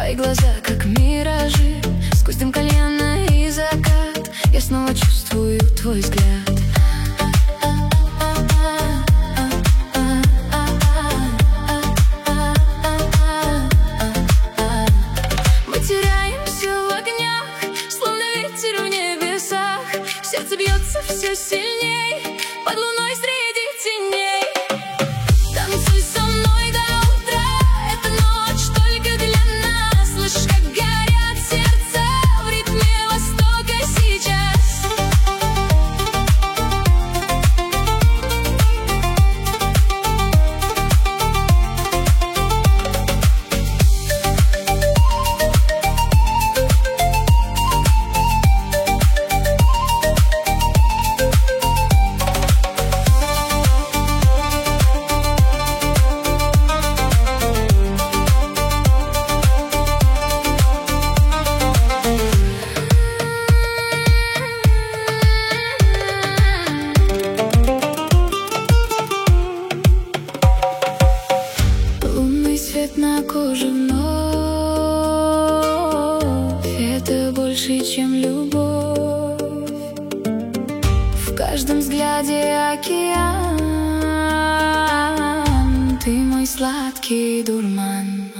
Твои глаза, как миражи, сквозь дым кальяна и закат я снова чувствую твой взгляд. Мы теряемся в огнях, словно ветер в небесах. Сердце бьется все сильней под луной среди теней. Танцуй со мной до утра, эта ночь только для нас. Слышь, как горят сердца в ритме Востока сейчас. Свет на коже вновь, это больше, чем любовь. В каждом взгляде океан, ты мой сладкий дурман.